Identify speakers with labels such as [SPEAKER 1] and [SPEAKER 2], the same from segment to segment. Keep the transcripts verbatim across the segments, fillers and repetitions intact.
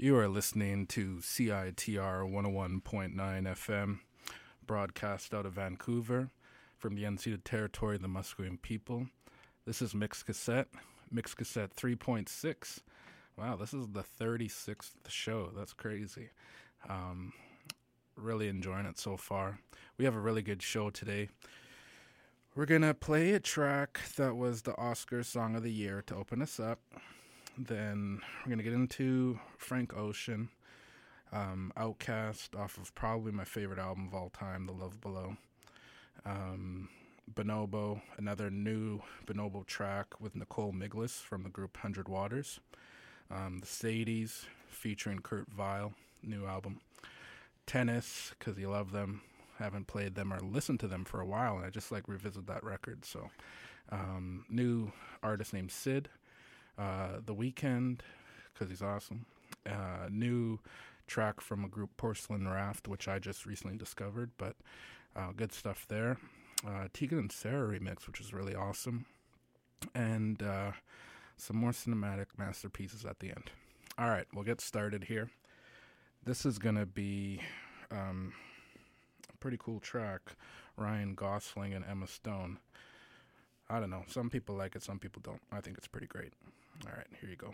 [SPEAKER 1] You are listening to C I T R one oh one point nine F M, broadcast out of Vancouver from the unceded territory of the Musqueam people. This is Mixed Cassette, Mixed Cassette three point six. Wow, this is the thirty-sixth show. That's crazy. Um, really enjoying it so far. We have a really good show today. We're going to play a track that was the Oscar Song of the Year to open us up. Then we're going to get into Frank Ocean, um, Outkast, off of probably my favorite album of all time, The Love Below. Um, Bonobo, another new Bonobo track with Nicole Miglis from the group one hundred Waters. Um, the Sadies, featuring Kurt Vile, new album. Tennis, because you love them. Haven't played them or listened to them for a while, and I just like revisit that record. So, um, new artist named Sid. Uh, The Weeknd, because he's awesome. Uh, new track from a group, Porcelain Raft, which I just recently discovered, but uh, good stuff there. Uh, Tegan and Sarah remix, which is really awesome. And uh, some more cinematic masterpieces at the end. All right, we'll get started here. This is going to be um, a pretty cool track. Ryan Gosling and Emma Stone. I don't know. Some people like it, some people don't. I think it's pretty great. All right, here you go.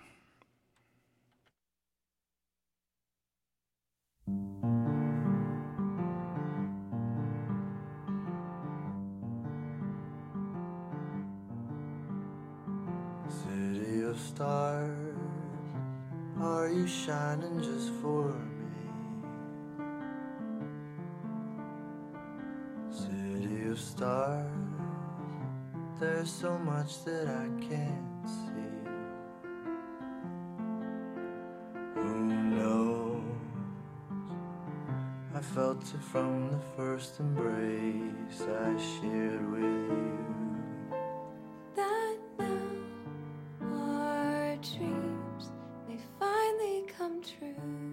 [SPEAKER 2] City of stars, are you shining just for me? City of stars, there's so much that I can't see. Who knows? I felt it from the first embrace I shared with you.
[SPEAKER 3] That now our dreams may finally come true.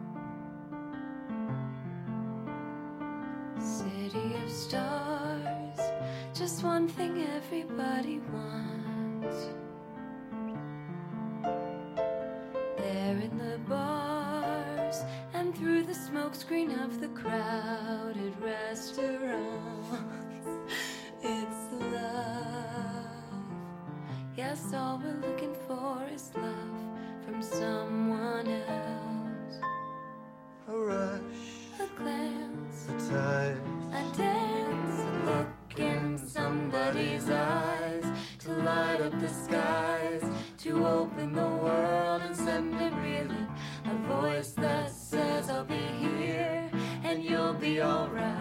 [SPEAKER 3] City of stars, just one thing everybody wants. There in the bars and through the smokescreen of the crowded restaurants, it's love. Yes, all we're looking for is love from someone else.
[SPEAKER 2] A rush,
[SPEAKER 3] A glance,
[SPEAKER 2] a touch,
[SPEAKER 3] a dance, a look in somebody's eyes, to light up the skies, to open the world and send it reeling. A voice that says I'll be here and you'll be alright.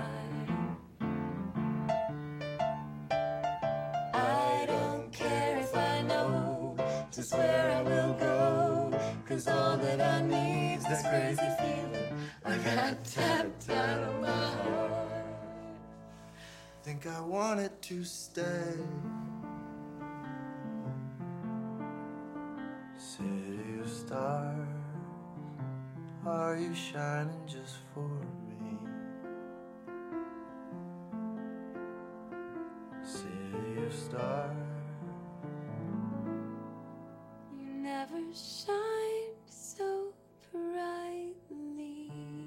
[SPEAKER 3] I don't care if I know just where I will go, 'cause all that I need's this crazy feeling I got tapped out of my heart.
[SPEAKER 2] think I wanted to stay. City of stars, are you shining just for me? City of stars,
[SPEAKER 3] You never shined so brightly.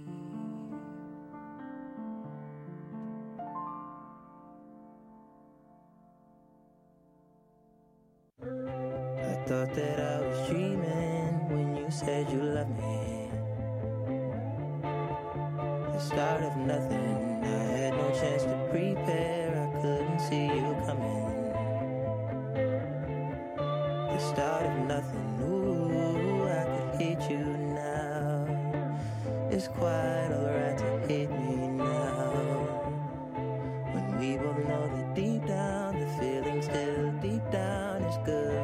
[SPEAKER 4] I thought that I was dreaming when you said you loved me. The start of nothing, I had no chance to prepare, I couldn't see you coming. The start of nothing, ooh, I could hate you now. It's quite alright to hate me now. When we both know that deep down, the feeling still deep down is good.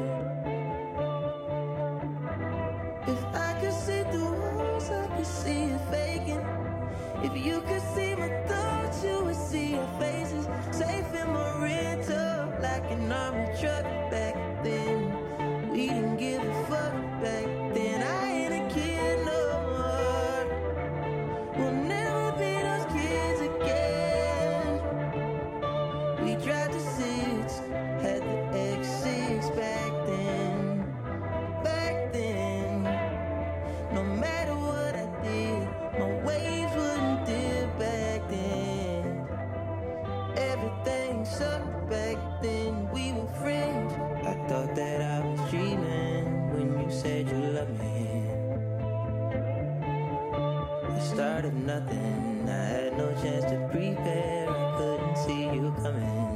[SPEAKER 4] If I could see through walls, I could see it faking. If you could see my thoughts, you would see your faces. Safe in my rental, like an army truck back then. We didn't give a fuck back then. I ain't a kid no more. We'll never be those kids again. We tried to six, had the X six back then. Back then. No up back then, we were friends. I thought that I was dreaming when you said you loved me. The start of nothing, I had no chance to prepare, I couldn't see you coming.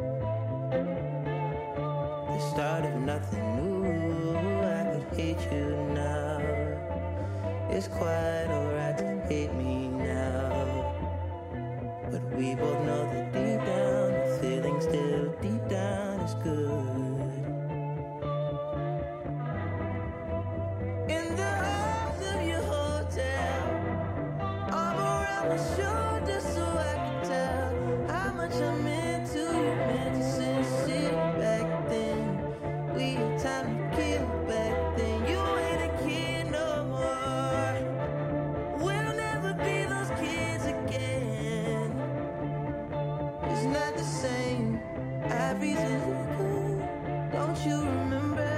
[SPEAKER 4] The start of nothing, ooh, I could hate you now. It's quite alright to hate me now, but we both know that deep down, the feeling still deep down is good. In the halls of your hotel, arm around my shoulder so I can tell how much I meant to you, meant to sincere back then. We had time to kill back then. You ain't a kid no more. We'll never be those kids again. It's not the same. Everything's good. Don't you remember?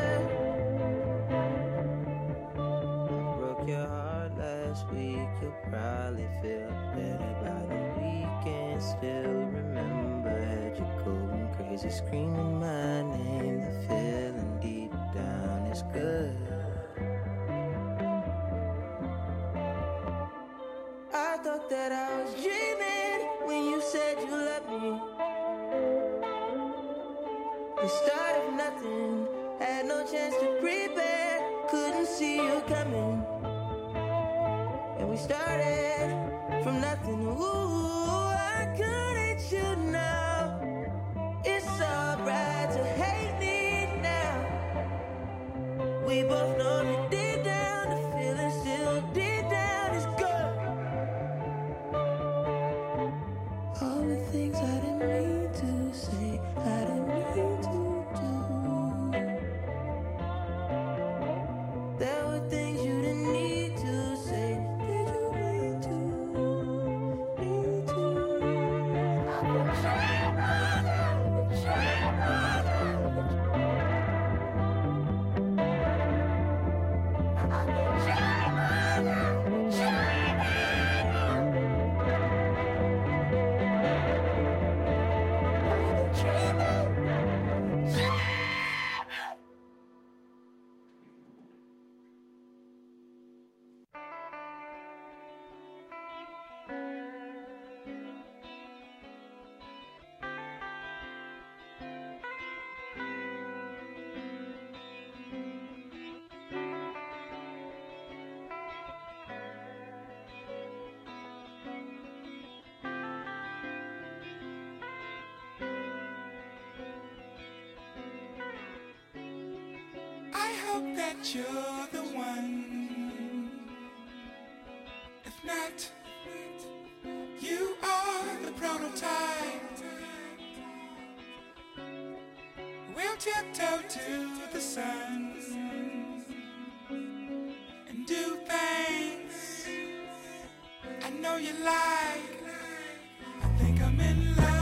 [SPEAKER 4] I broke your heart last week. You'll probably feel better by the weekend. Still remember, had you going crazy, screaming my name. The feeling deep down is good. I thought that I was dreaming when you said you loved me. The start of nothing, had no chance to prepare, couldn't see you coming. And we started from nothing, ooh, I couldn't you now. It's alright to hate me now. We both know that deep down, the feeling still deep down is good. All the things I didn't mean to say, I didn't mean to do. There were things you didn't need to say. Did you need to? Need to?
[SPEAKER 5] That you're the one. If not, you are the prototype. We'll tiptoe to the sun and do things I know you like. I think I'm in love.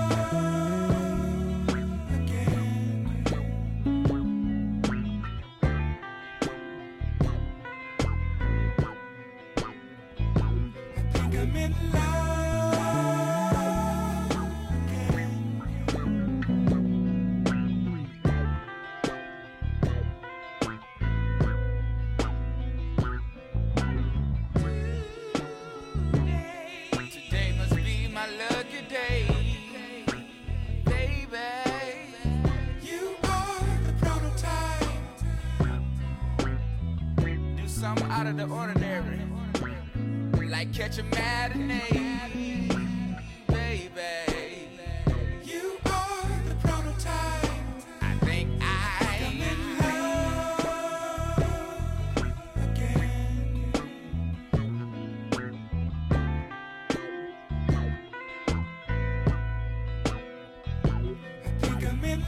[SPEAKER 6] Out of the ordinary, like catch a matinee, baby.
[SPEAKER 5] You are the prototype.
[SPEAKER 6] I think I
[SPEAKER 5] am in love again. I think I'm in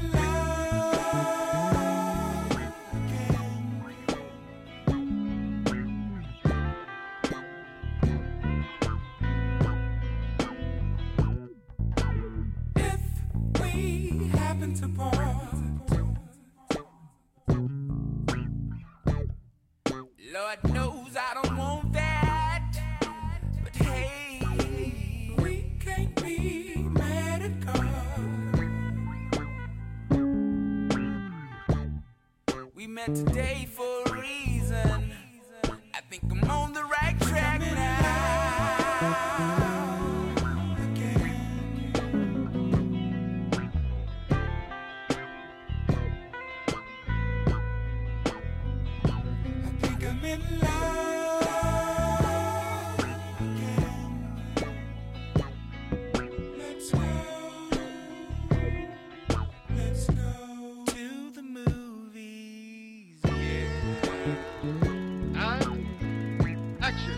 [SPEAKER 5] love again. To part.
[SPEAKER 6] Lord knows I don't want that, but hey,
[SPEAKER 5] we can't be mad at God.
[SPEAKER 6] here today for a reason. I think I'm on the right track now. In love again. Let's go, let's go to the movies. Yeah.
[SPEAKER 7] And action.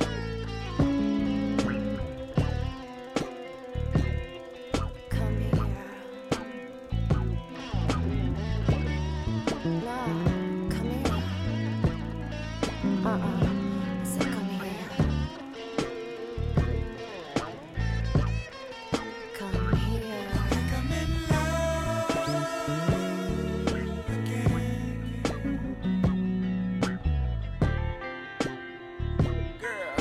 [SPEAKER 3] Come here. No, come here. Uh-uh. So come here. Come here.
[SPEAKER 5] Think I'm in love again.
[SPEAKER 6] Girl,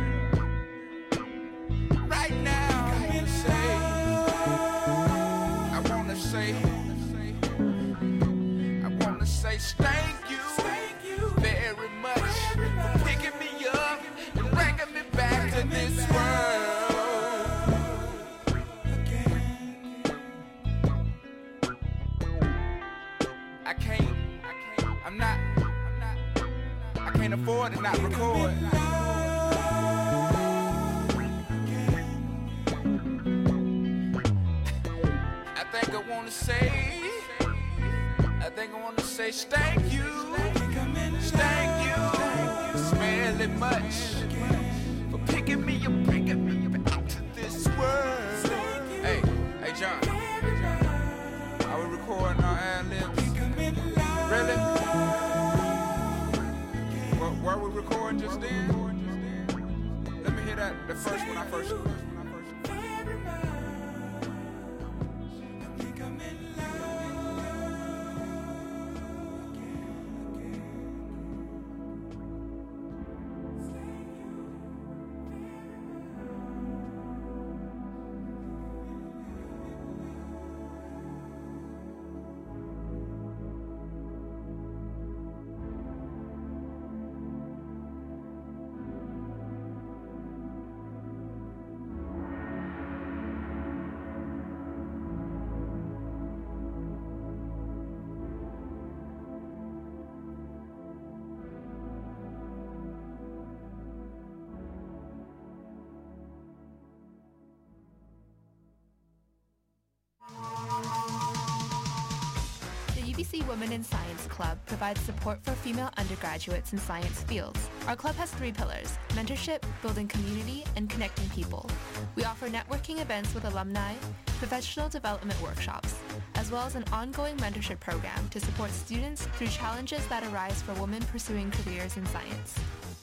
[SPEAKER 6] right now I wanna say, I wanna say, I wanna say thank you, thank you very much for picking me up and bringing me back to this world again. I can't, I can't, I'm not, I'm not, I can't afford to not record. I think I wanna say, I think I wanna say thank you, thank you, smelly much for picking me up, bringing me back to this world. Hey, hey John, are we recording our ad-libs? Really? Were, were we recording just then? Let me hear that, the first one I first.
[SPEAKER 8] The U B C Women in Science Club provides support for female undergraduates in science fields. Our club has three pillars: mentorship, building community, and connecting people. We offer networking events with alumni, professional development workshops, as well as an ongoing mentorship program to support students through challenges that arise for women pursuing careers in science.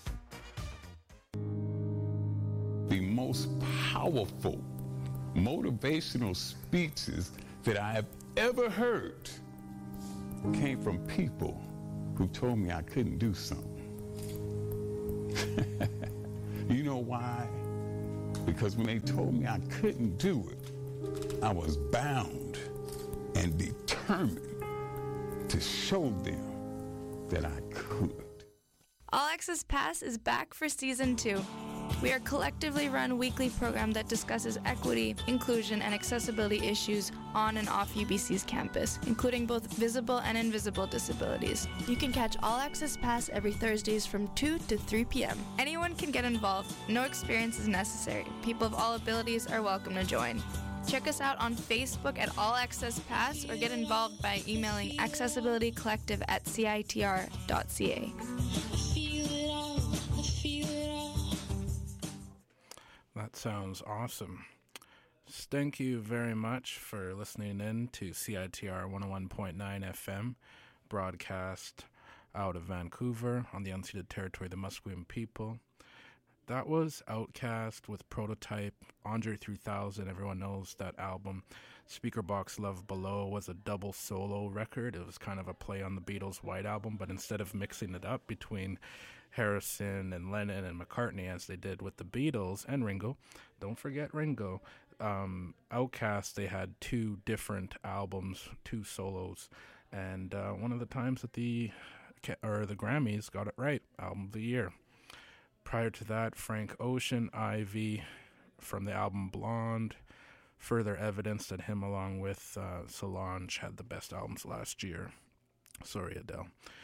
[SPEAKER 9] The most powerful motivational speeches that I have ever heard came from people who told me I couldn't do something. You know why? Because when they told me I couldn't do it, I was bound and determined to show them that I could.
[SPEAKER 10] All Access Pass is back for season two. We are a collectively run weekly program that discusses equity, inclusion, and accessibility issues on and off U B C's campus, including both visible and invisible disabilities. You can catch All Access Pass every Thursdays from two to three p.m. Anyone can get involved. No experience is necessary. People of all abilities are welcome to join. Check us out on Facebook at All Access Pass or get involved by emailing accessibilitycollective at c i t r dot c a.
[SPEAKER 1] That sounds awesome. Thank you very much for listening in to C I T R one oh one point nine F M, broadcast out of Vancouver on the unceded territory of the Musqueam people. That was Outcast with Prototype, Andre three thousand. Everyone knows that album. Speakerbox Love Below was a double solo record. It was kind of a play on the Beatles' White Album, but instead of mixing it up between Harrison and Lennon and McCartney as they did with the Beatles and Ringo, don't forget Ringo, um, Outkast, they had two different albums, two solos, and uh, one of the times that the or the Grammys got it right, album of the year. Prior to that, Frank Ocean, Ivy, from the album Blonde, further evidence that him along with uh, Solange had the best albums last year. Sorry, Adele.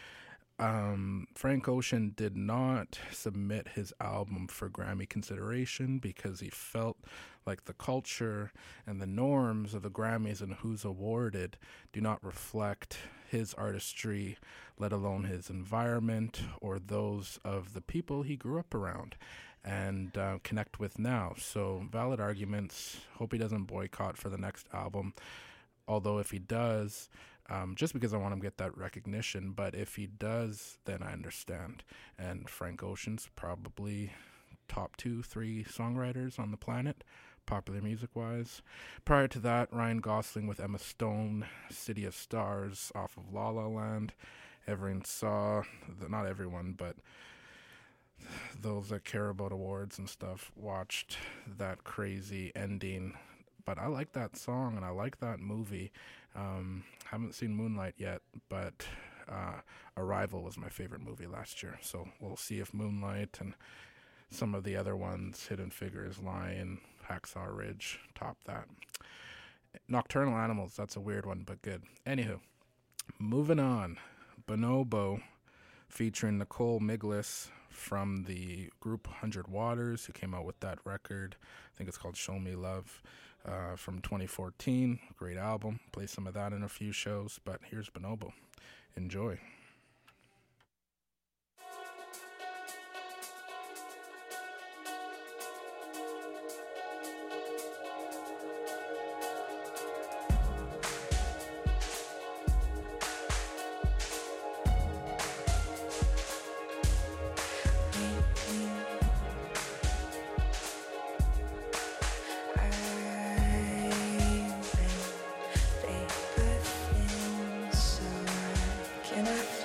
[SPEAKER 1] Um, Frank Ocean did not submit his album for Grammy consideration because he felt like the culture and the norms of the Grammys and who's awarded do not reflect his artistry, let alone his environment or those of the people he grew up around and uh, connect with now. So valid arguments. Hope he doesn't boycott for the next album. Although if he does, um, just because I want him to get that recognition, but if he does, then I understand. And Frank Ocean's probably top two, three songwriters on the planet, popular music-wise. Prior to that, Ryan Gosling with Emma Stone, City of Stars off of La La Land. Everyone saw, the, not everyone, but those that care about awards and stuff watched that crazy ending. But I like that song and I like that movie. Um, haven't seen Moonlight yet, but uh, Arrival was my favorite movie last year. So we'll see if Moonlight and some of the other ones, Hidden Figures, Lion, Hacksaw Ridge, top that. Nocturnal Animals, that's a weird one, but good. Anywho, moving on. Bonobo, featuring Nicole Miglis from the group one hundred Waters, who came out with that record. I think it's called Show Me Love, uh, from twenty fourteen. Great album. Play some of that in a few shows, but here's Bonobo. Enjoy.
[SPEAKER 11] Can I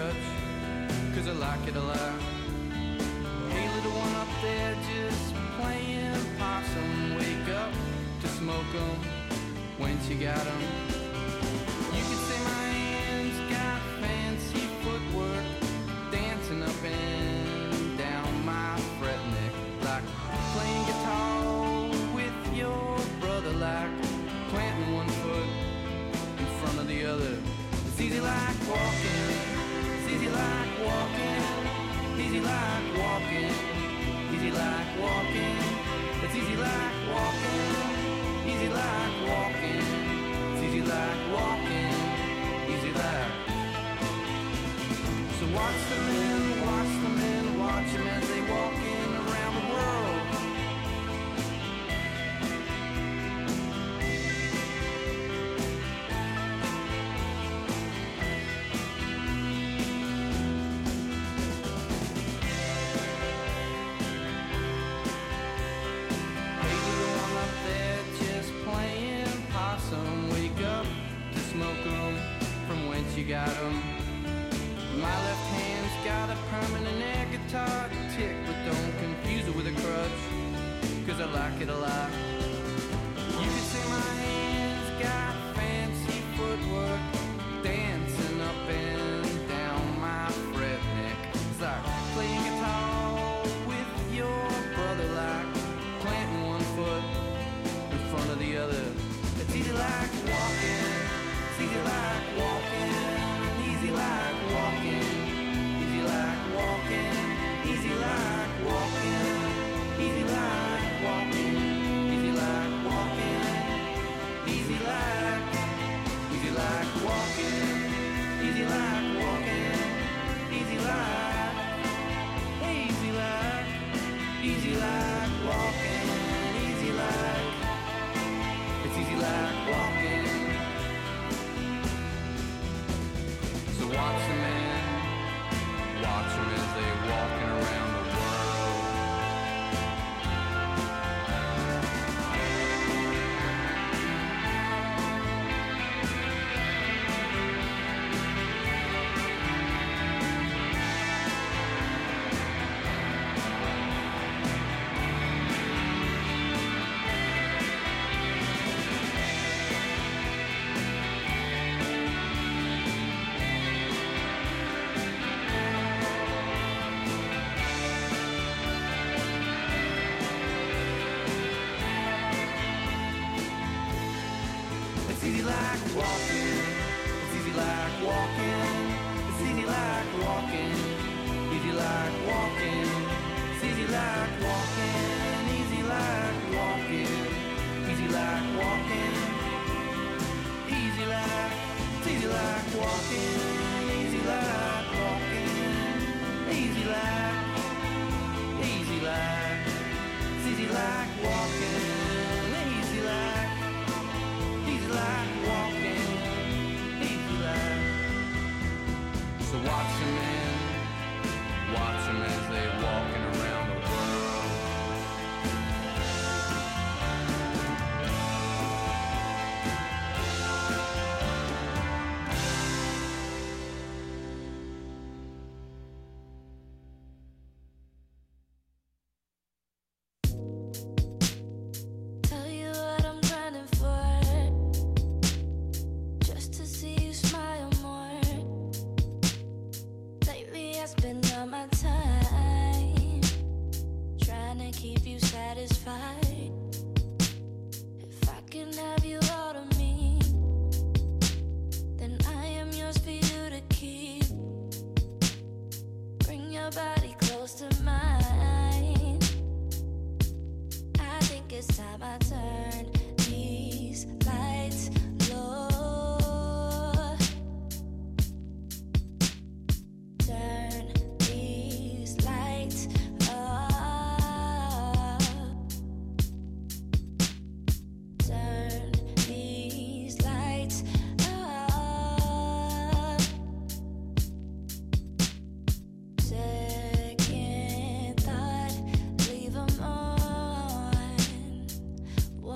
[SPEAKER 11] crutch, cause I like it a lot. Hey, little one up there just playing possum, wake up to smoke 'em when you got 'em. You could say my hands got fancy footwork, dancing up and down my fret neck, like playing guitar with your brother, like planting one foot in front of the other. It's easy like walking, it's easy like walking, easy like walking, easy like walking, it's easy like walking, easy like walking, it's easy like walking, easy like. So watch the men, watch the men, watch them as they walk in around the world. Hey, little one up there just playing possum, wake up to smoke 'em from whence you got 'em. My left hand's got a permanent air guitar tick, but don't confuse it with a crutch, cause I like it a lot. You could say my hands got fancy footwork, dancing up and down my fret neck. It's like playing guitar with your brother, like planting one foot in front of the other. It's easy like walking, it's easy like walking, easy like walking, easy like walking, easy like walking, easy like walking, easy like walking, easy like, easy like walking, easy like walking, easy like, easy like, easy like walking, easy like, it's easy like walking. So watch the man, watch them as they walking around the world. It's easy like walking, it's easy like walking, it's easy like walking, easy like walking, it's easy like walking, easy like walking, easy like walking, easy like, it's easy like walking, easy like walking, easy like, easy like, it's easy like walking, easy like. Easy like walking, easy like. So watch them in, watch them as they walking around the world.
[SPEAKER 3] Tell you what I'm grinding for, just to see you smile more. Lately I spend all my time trying to keep you satisfied. If I can have you all to me, then I am yours for you to keep. Bring your body close to mine. I think it's time I turn these lights low. Turn these lights up. Turn these lights up. Second thought, leave 'em on.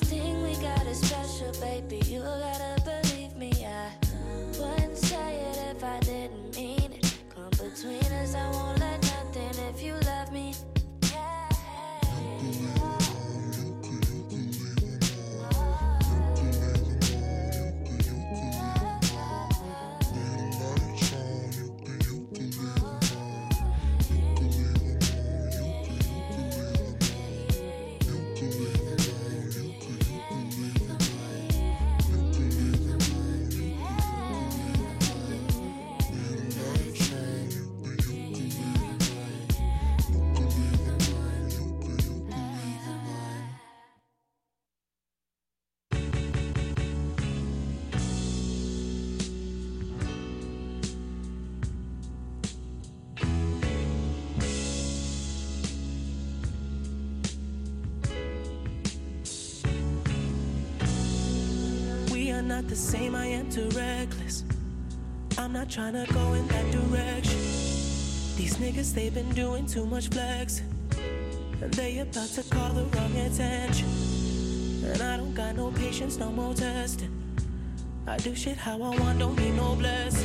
[SPEAKER 3] thing we got is special, baby. You gotta believe me. I wouldn't say it if I didn't mean it. Come between us, I won't let nothing if you love me.
[SPEAKER 4] Not the same, I am too reckless. I'm not trying to go in that direction. These niggas, they've been doing too much flexing, and they about to call the wrong attention. And I don't got no patience, no more testing. I do shit how I want, don't need no blessing.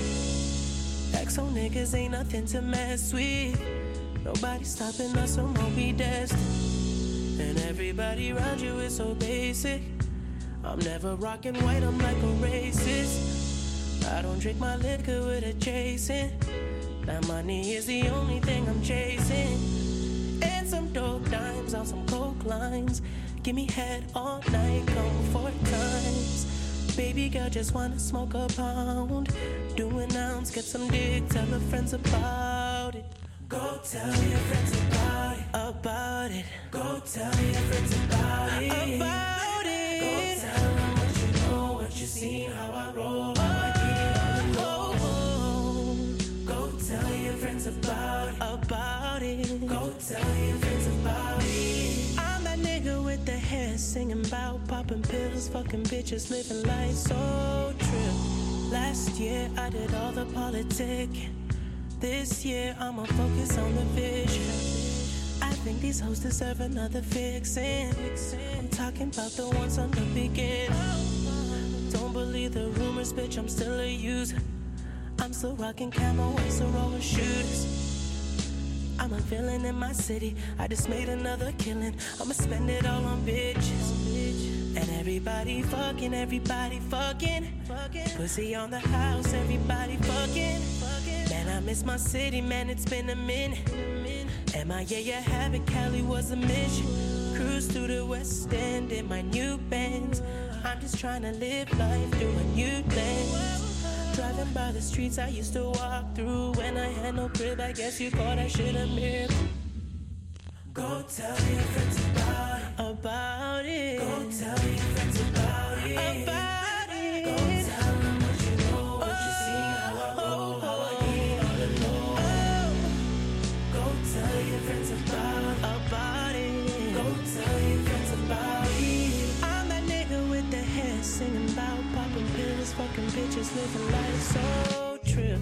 [SPEAKER 4] Exo niggas ain't nothing to mess with. Nobody stopping us, so won't be destined. And everybody around you is so basic. I'm never rocking white, I'm like a racist. I don't drink my liquor with a chasing. That money is the only thing I'm chasing. And some dope dimes on some coke lines. Give me head all night, come four times. Baby girl just wanna smoke a pound. Do an ounce, get some dick, tell her friends about it. Go tell your friends about it, about it. Go tell your friends about it, about it. Go tell them what you know, what you seen, how I roll, how I get on the low. Go tell your friends about it, about it. Go tell your friends about it. I'm that nigga with the hair singing about popping pills, fucking bitches, living life so true. Last year I did all the politicking. This year I'ma focus on the vision. I think these hoes deserve another fixin'. I'm talking about the ones on the beginning. Don't believe the rumors, bitch, I'm still a user. I'm still rocking camo, I'm still rolling shooters. I'm a villain in my city, I just made another killing. I'ma spend it all on bitches. And everybody fucking, everybody fucking. Pussy on the house, everybody fucking. Man, I miss my city, man, it's been a minute. M I A, yeah, habit, Cali was a mission. Cruise through the West End in my new Benz. I'm just trying to live life through a new lens. Driving by the streets I used to walk through. When I had no crib, I guess you call that shit a miracle. Go tell your friends about it, about it. Go tell your friends about it, about it. Go tell them what you know, what you see, how I roll, how I get on the low. Go tell your friends about, about it. Go tell your friends about it. I'm that nigga with the hair singing about popping pills, fucking bitches, living life so true.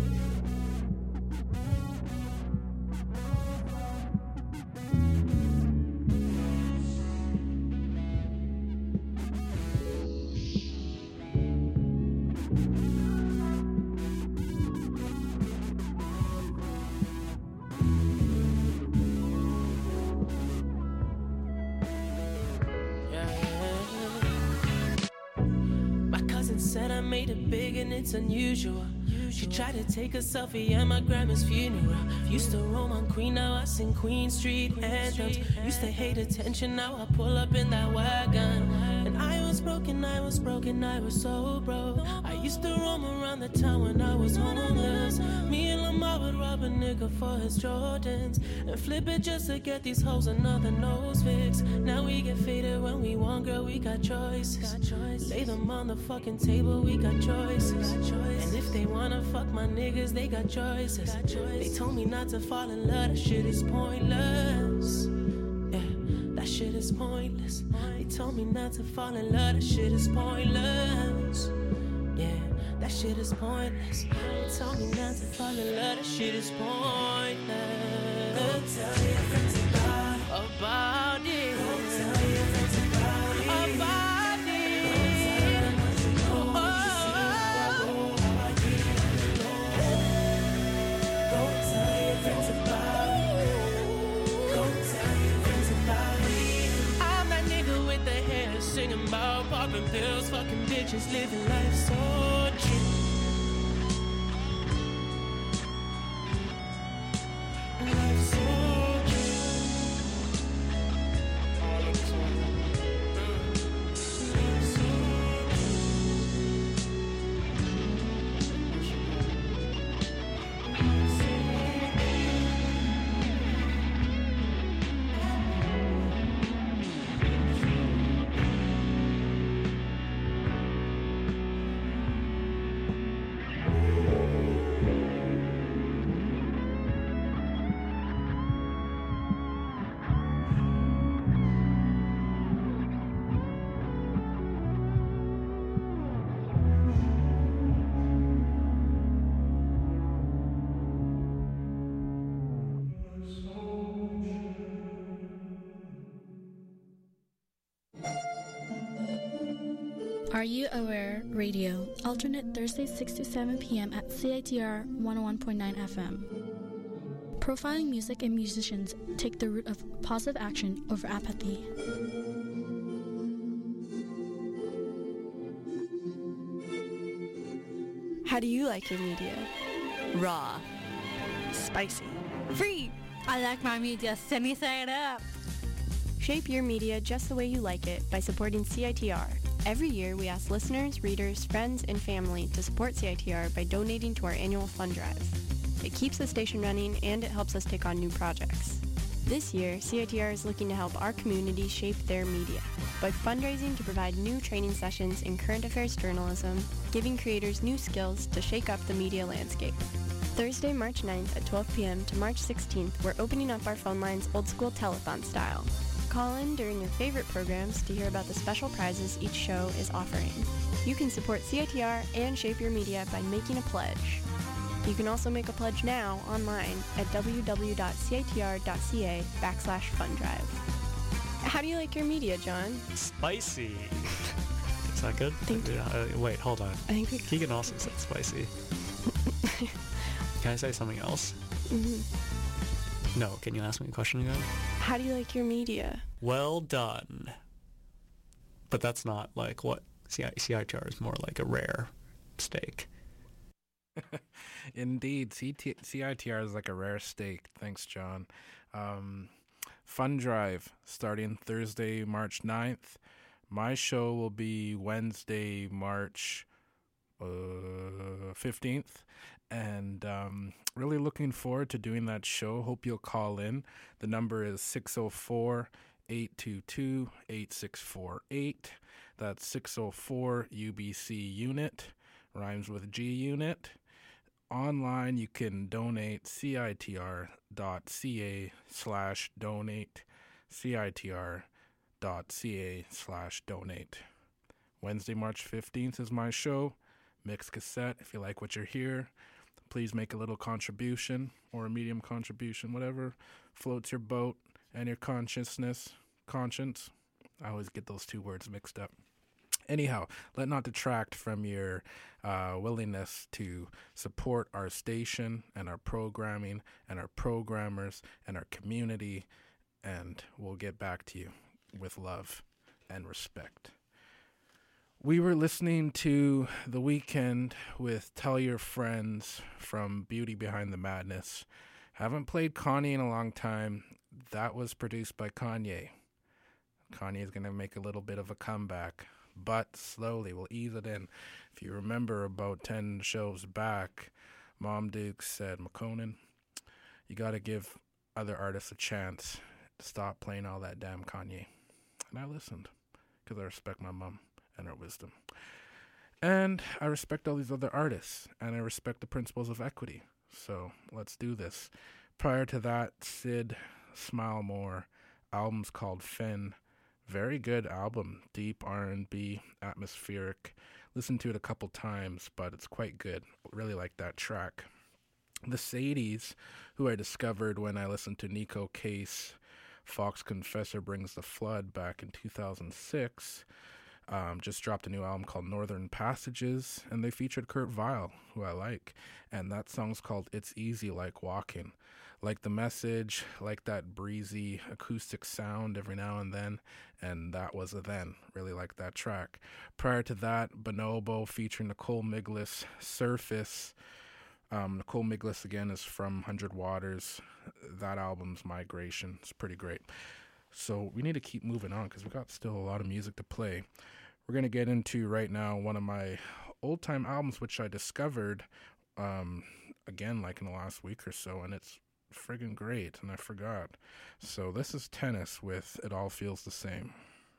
[SPEAKER 4] Said I made it big and it's unusual. She tried to take a selfie at my grandma's funeral. Used to roam on Queen, now I sing Queen Street anthems. Used to hate attention, now I pull up in that wagon. And I was broken, I was broken, I was so broke. I used to roam around the town when I was homeless. Me and Lamar would rob a nigga for his Jordans and flip it just to get these hoes another nose fix. Now we get faded when we want, girl, we got choices. Lay them on the fucking table, we got choices. And if they wanna fuck my niggas, they got choices. They told me not to fall in love, that shit is pointless. Yeah, that shit is pointless. They told me not to fall in love, that shit is pointless. Yeah, that shit is pointless. They told me not to fall in love, that shit is pointless. Go tell your friends about it. About it. Go tell your friends about it. About it.
[SPEAKER 12] popping pills, fucking bitches, living life so cheap. Life so
[SPEAKER 13] Are You Aware Radio, alternate Thursdays six to seven p.m. at C I T R one oh one point nine F M. Profiling music and musicians take the route of positive action over apathy.
[SPEAKER 14] How do you like your media? Raw. Spicy. Free.
[SPEAKER 15] I like my media semi-side up.
[SPEAKER 14] Shape your media just the way you like it by supporting C I T R. Every year, we ask listeners, readers, friends, and family to support C I T R by donating to our annual fund drive. It keeps the station running, and it helps us take on new projects. This year, C I T R is looking to help our community shape their media by fundraising to provide new training sessions in current affairs journalism, giving creators new skills to shake up the media landscape. Thursday, March ninth at twelve p.m. to March sixteenth, we're opening up our phone lines old school telethon style. Call in during your favorite programs to hear about the special prizes each show is offering. You can support C I T R and shape your media by making a pledge. You can also make a pledge now online at www.citr.ca backslash fund drive. How do you like your media, John?
[SPEAKER 16] Spicy. Is that good?
[SPEAKER 14] Thank you.
[SPEAKER 16] Uh, wait, hold on.
[SPEAKER 14] I think we
[SPEAKER 16] Keegan also said spicy. Can I say something else?
[SPEAKER 14] Mm-hmm.
[SPEAKER 16] No, can you ask me a question again?
[SPEAKER 14] How do you like your media?
[SPEAKER 16] Well done. But that's not like what C I T R is more like a rare steak.
[SPEAKER 1] Indeed, C T- C I T R is like a rare steak. Thanks, John. Um, Fun Drive starting Thursday, March ninth. My show will be Wednesday, March uh, fifteenth. And um, really looking forward to doing that show. Hope you'll call in. The number is six oh four, eight two two, eight six four eight. That's six oh four U B C unit. Rhymes with G unit. Online, you can donate citr.ca slash donate. citr.ca slash donate. Wednesday, March fifteenth is my show. Mixed Cassette. If you like what you're here, please make a little contribution or a medium contribution, whatever floats your boat and your consciousness, conscience. I always get those two words mixed up. Anyhow, let not detract from your uh, willingness to support our station and our programming and our programmers and our community, and we'll get back to you with love and respect. We were listening to The Weeknd with Tell Your Friends from Beauty Behind the Madness. Haven't played Kanye in a long time. That was produced by Kanye. Kanye is going to make a little bit of a comeback, but slowly we'll ease it in. If you remember about ten shows back, Mom Duke said, McConan, you got to give other artists a chance to stop playing all that damn Kanye. And I listened because I respect my mom and her wisdom. And I respect all these other artists, and I respect the principles of equity. So let's do this. Prior to that, Sid Smile More, album's called Finn. Very good album, deep R and B, atmospheric. Listened to it a couple times, but it's quite good. Really like that track. The Sadies, who I discovered when I listened to Nico Case, Fox Confessor Brings the Flood back in two thousand six. Um, just dropped a new album called Northern Passages, and they featured Kurt Vile, who I like, and that song's called It's Easy Like Walking. Like the message, like that breezy acoustic sound every now and then, and that was a then. Really like that track. Prior to that, Bonobo featuring Nicole Miglis, Surface. Um, Nicole Miglis, again, is from one hundred Waters. That album's Migration. It's pretty great. So we need to keep moving on because we got still a lot of music to play. We're going to get into right now one of my old-time albums, which I discovered, um, again, like in the last week or so, and it's friggin' great, and I forgot. So this is Tennis with It All Feels the Same.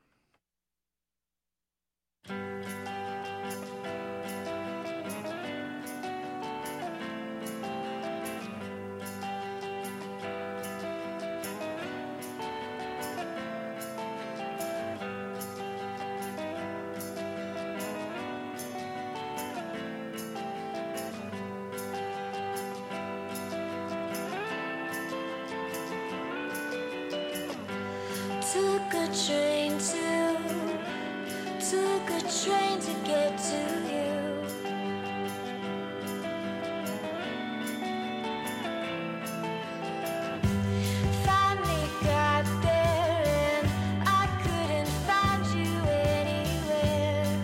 [SPEAKER 3] Took a train to, took a train to get to you. Finally got there and I couldn't find you anywhere.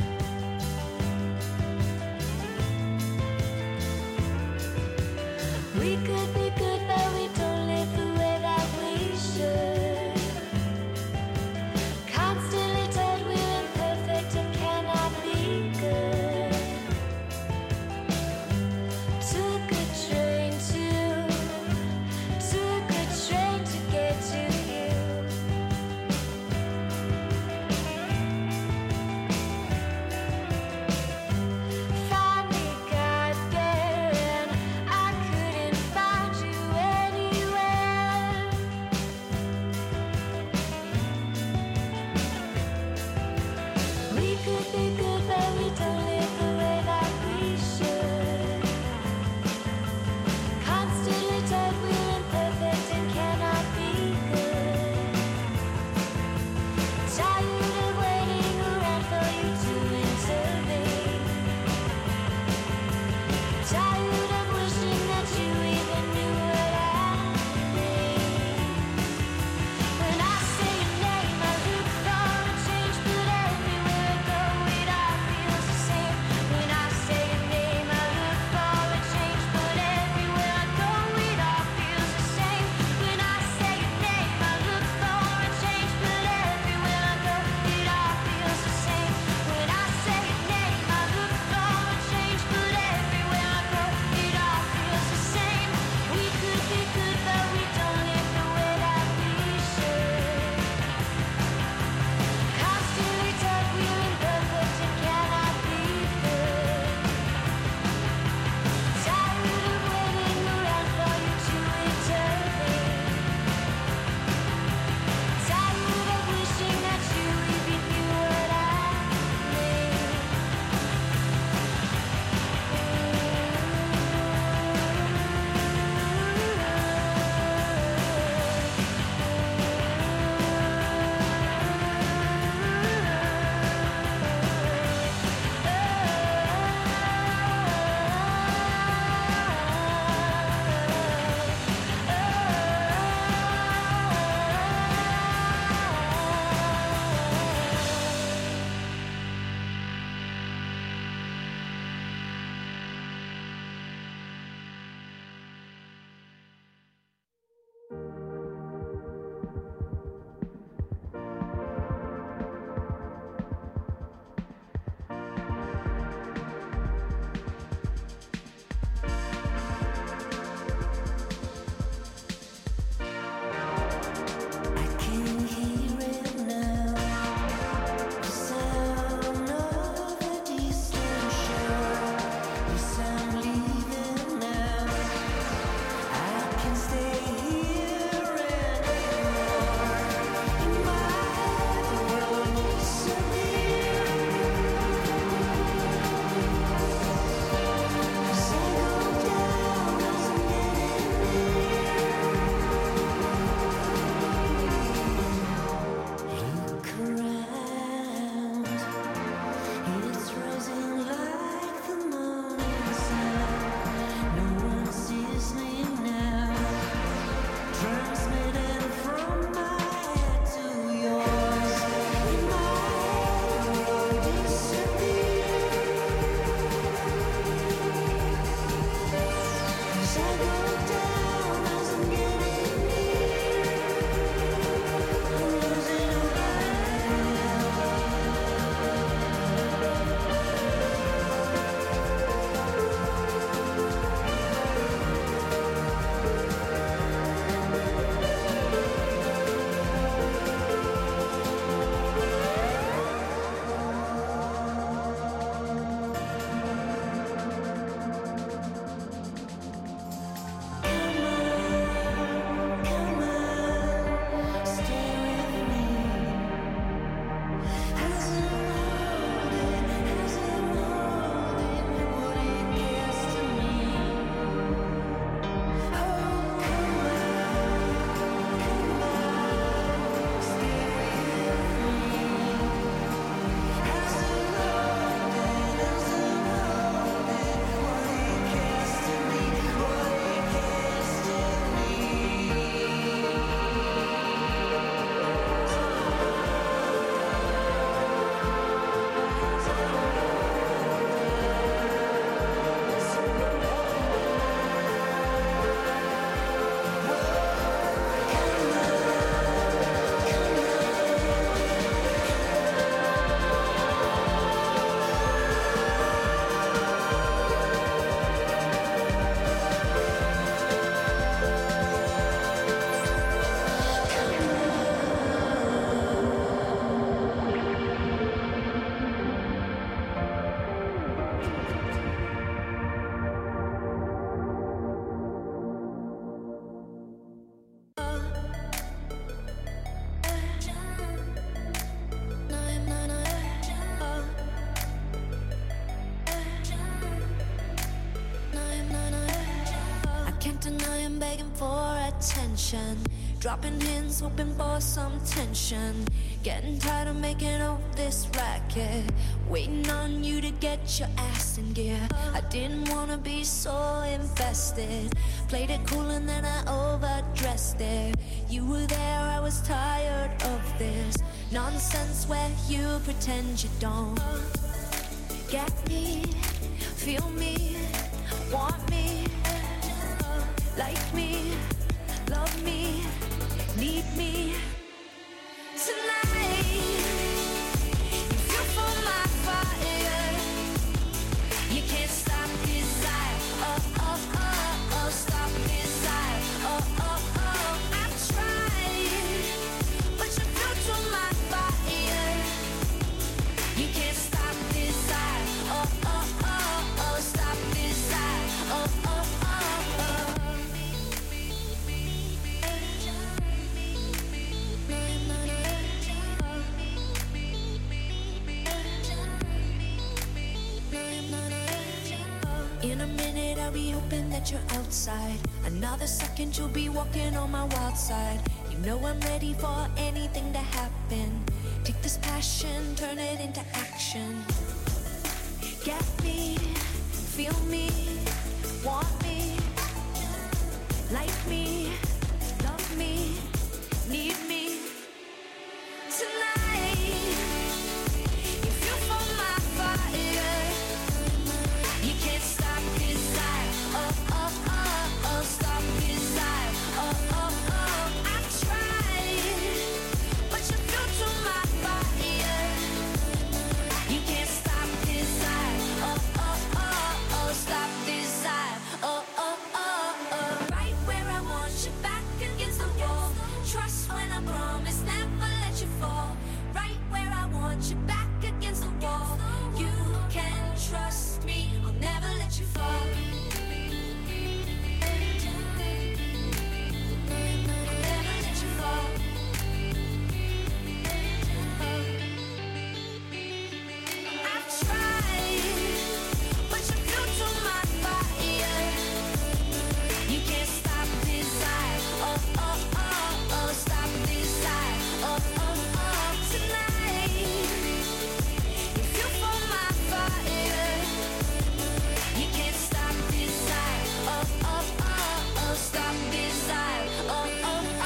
[SPEAKER 3] We could be good, but we don't live the way that we should. When I say your name, I look for a change, but everywhere I go, it begging for attention, dropping hints, hoping for some tension. Getting tired of making all this racket, waiting on you to get your ass in gear. I didn't wanna be so invested, played it cool and then I overdressed it. You were there, I was tired of this nonsense where you pretend you don't get me, feel me, want me, like me, love me, need me. Tonight, you feel for my fire. You can't stop desire. Oh, oh, oh, oh, stop desire. Oh, oh, oh, I've tried, but you feel to my fire. You can't stop desire. Oh, oh, oh, oh, stop desire. Oh, oh, oh, oh. In a minute I'll be hoping that you're outside. Another second you'll be walking on my wild side. You know I'm ready for anything to happen. Take this passion, turn it into action. Get me, feel me, want me, like me, love me, need me. Tonight, you feel for my fire. You can't stop desire. Oh, oh, oh, oh, stop desire. Oh, oh, oh, I've tried, but you feel to my fire. You can't stop desire. Oh, oh, oh, oh, stop desire. Oh, oh, oh, oh. Right where I want you, back against the wall. Trust when I promise, never let you fall. Right where I want you, back against the wall. You can trust me, I'll never let you fall. I'll never let you fall. I've tried, but you flew to my fire. You can't stop desire. Oh, oh, oh, oh, stop desire. Oh, oh, oh, tonight. You feel for my fire. You can't stop desire. Oh, oh, oh, oh, stop desire. Oh, oh, oh, oh.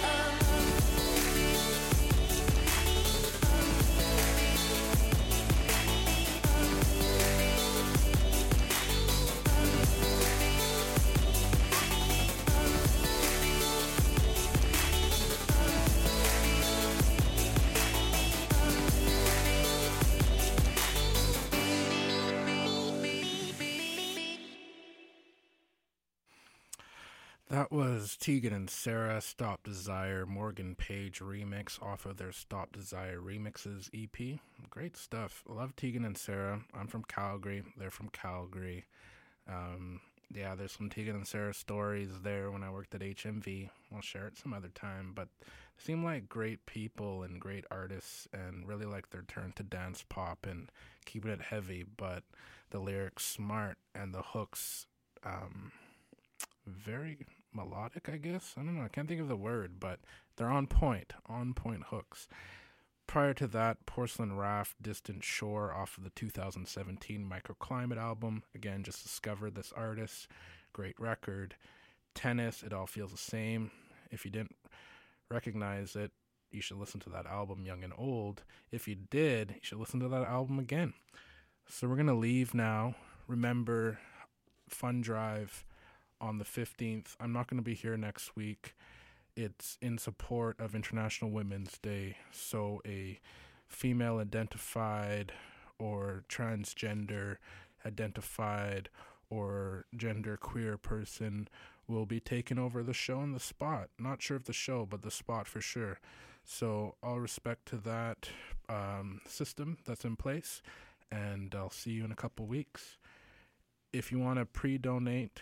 [SPEAKER 1] That was Tegan and Sarah, Stop Desire, Morgan Page remix off of their Stop Desire Remixes E P. Great stuff. Love Tegan and Sarah. I'm from Calgary. They're from Calgary. Um, yeah, there's some Tegan and Sarah stories there when I worked at H M V. I'll share it some other time, but they seem like great people and great artists and really like their turn to dance pop and keeping it heavy, but the lyrics smart and the hooks um, very melodic, I guess. I don't know. I can't think of the word, but they're on point, on point hooks. Prior to that, Porcelain Raft, Distant Shore off of the two thousand seventeen Microclimate album. Again, just discovered this artist. Great record. Tennis, It All Feels the Same. If you didn't recognize it, you should listen to that album, Young and Old. If you did, you should listen to that album again. So we're going to leave now. Remember, Fun Drive on the fifteenth. I'm not going to be here next week. It's in support of International Women's Day. So a female identified or transgender identified or gender queer person will be taking over the show and the spot. Not sure if the show, but the spot for sure. So all respect to that um, system that's in place. And I'll see you in a couple weeks. If you want to pre-donate,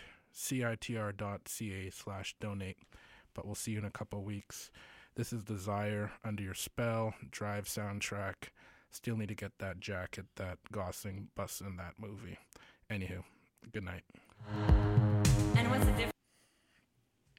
[SPEAKER 1] citr.ca slash donate. But we'll see you in a couple weeks. This is Desire, Under Your Spell, Drive soundtrack. Still need to get that jacket that Gosling busts in that movie. Anywho, good night.
[SPEAKER 17] And what's the difference?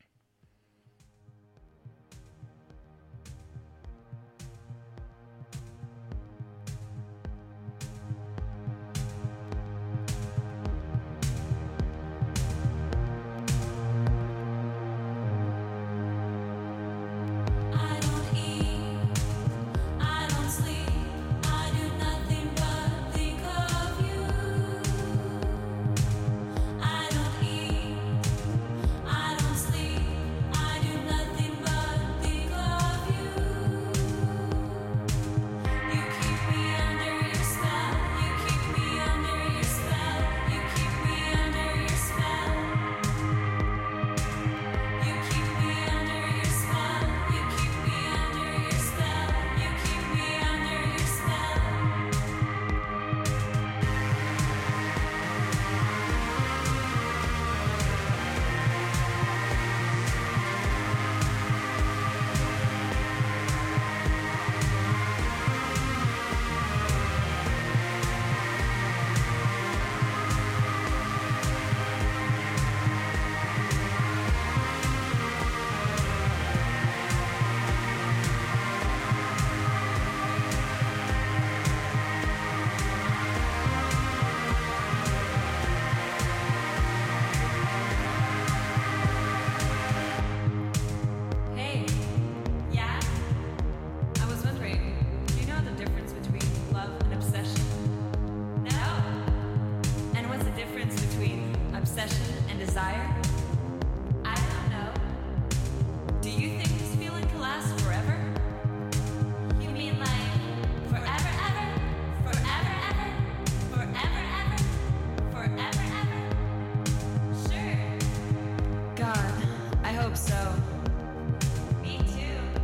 [SPEAKER 3] desire? I don't know. Do you think this feeling can last forever? You mean like forever, ever? Forever, ever? Forever, ever? Forever, ever? Sure. God, I hope so. Me too.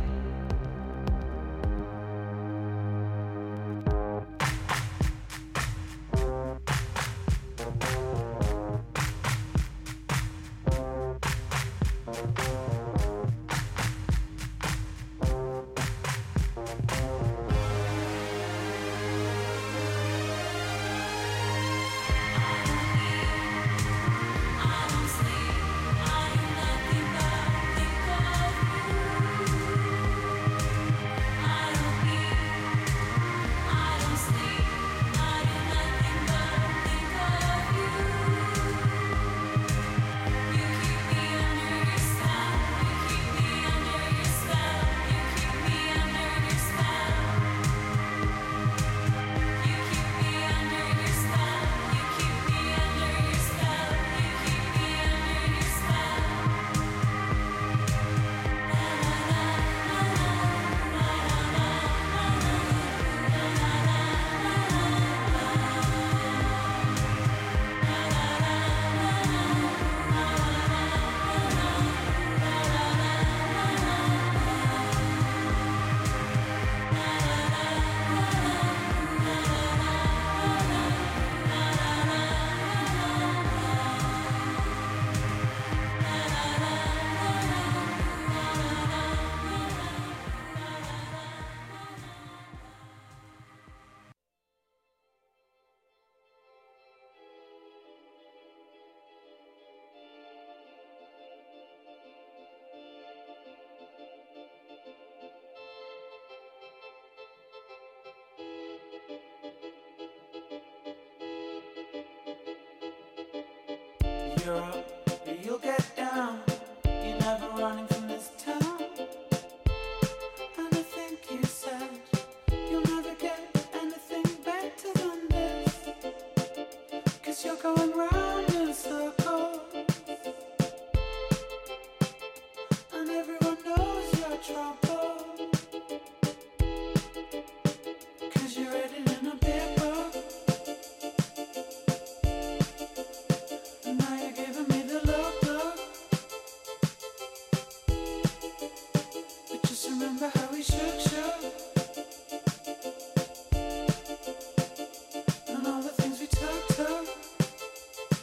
[SPEAKER 5] You're up, you'll get down. You're never running from this town. And I think you said you'll never get anything better than this. Cause you're going round in circles. And everyone knows your trouble. Cause you're written in a big book. And now you're giving me the look, look. But just remember how we shook, shook. And all the things we took, took.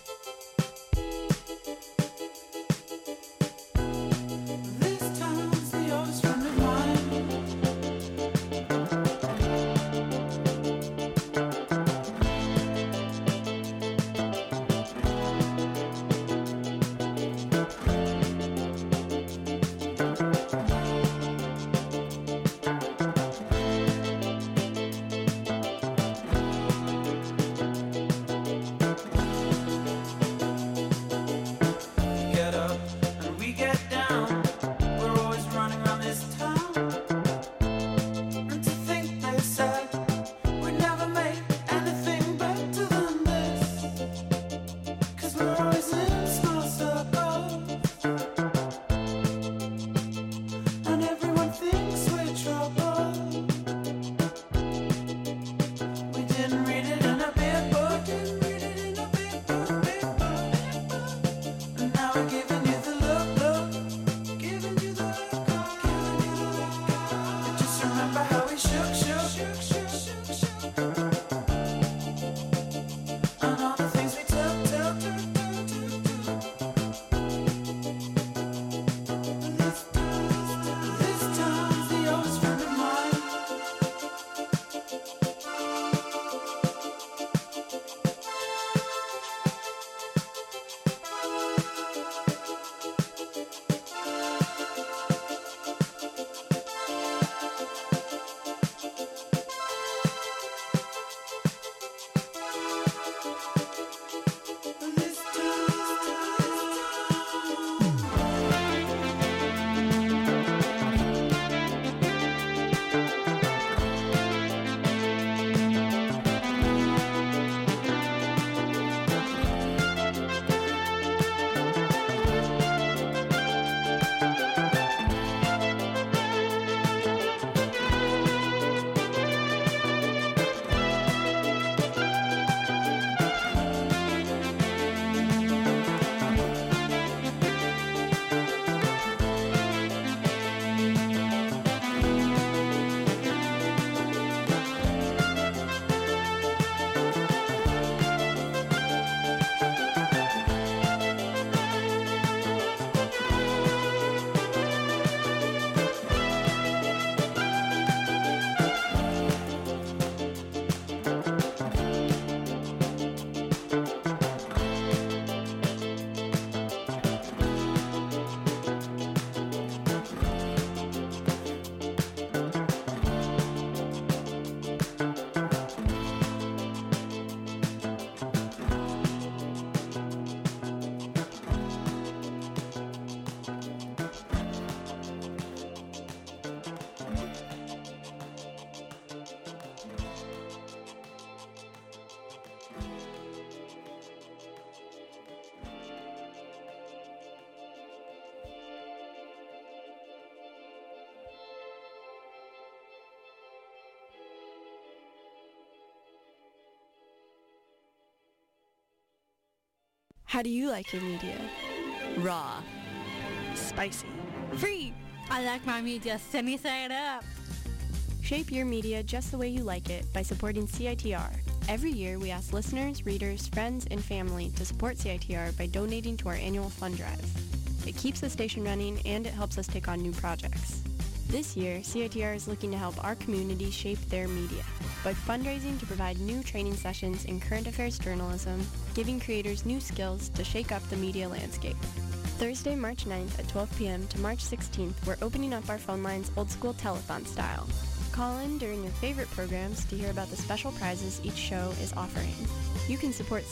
[SPEAKER 14] How do you like your media? Raw. Spicy. Free.
[SPEAKER 15] I like my media sunny side up.
[SPEAKER 14] Shape your media just the way you like it by supporting C I T R. Every year, we ask listeners, readers, friends, and family to support C I T R by donating to our annual fund drive. It keeps the station running and it helps us take on new projects. This year, C I T R is looking to help our community shape their media by fundraising to provide new training sessions in current affairs journalism, giving creators new skills to shake up the media landscape. Thursday, March ninth at twelve p.m. to March sixteenth, we're opening up our phone lines old school telethon style. Call in during your favorite programs to hear about the special prizes each show is offering. You can support